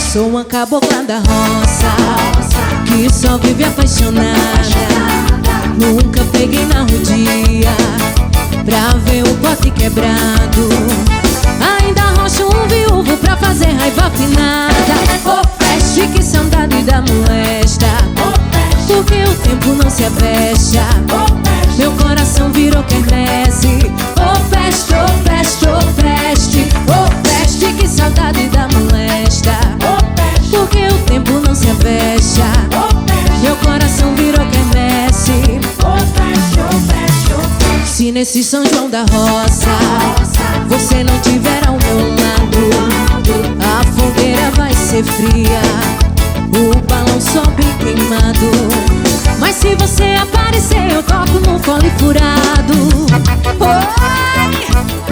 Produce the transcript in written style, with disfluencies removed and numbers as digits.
Sou uma cabocla da roça que só vive apaixonada. Nunca peguei na rodia pra ver o pote quebrado. Ainda arrocho um viúvo pra fazer raiva afinada. Ô peste, que saudade da molesta, porque o tempo não se avesta. Meu coração virou quermesse. Ô peste, ô peste, ô peste, ô peste, que saudade da molesta, porque o tempo não se avesta. Meu coração virou quermesse. Se nesse São João da Roça você não tiver ao meu lado, a fogueira vai ser fria, o balão só bem queimado. Mas se você aparecer, eu toco no fole furado. Oi!